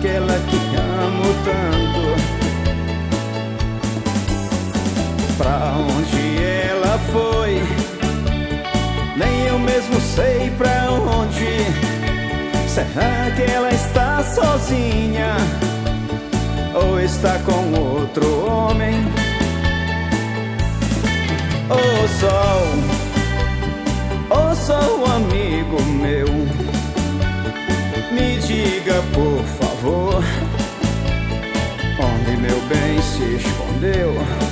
aquela que amo tanto? Pra onde ela foi? Nem eu mesmo sei pra onde. Será que ela está sozinha? Ou está com outro homem? Ô sol, amigo meu, me diga por favor, onde meu bem se escondeu?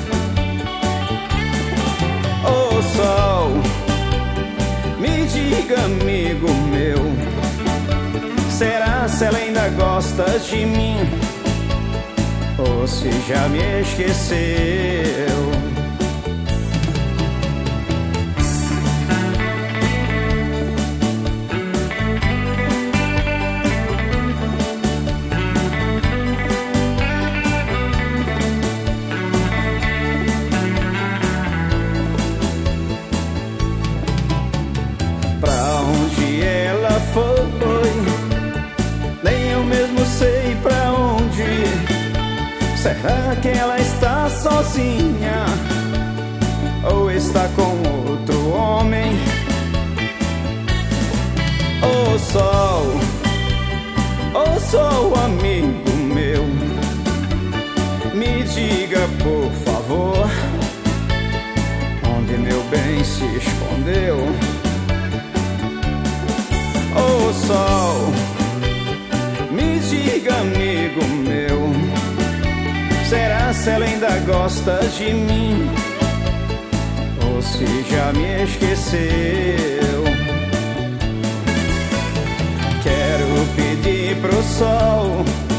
Ô sol, me diga, amigo meu, será se ela ainda gosta de mim? Ou se já me esqueceu? Pra onde ela foi? Nem eu mesmo sei pra onde. Será que ela está sozinha? Ou está com outro homem? Ô sol, amigo meu, me diga por favor, onde meu bem se escondeu? Ô sol, me diga, amigo meu, será se ela ainda gosta de mim? Ou se já me esqueceu? Quero pedir pro sol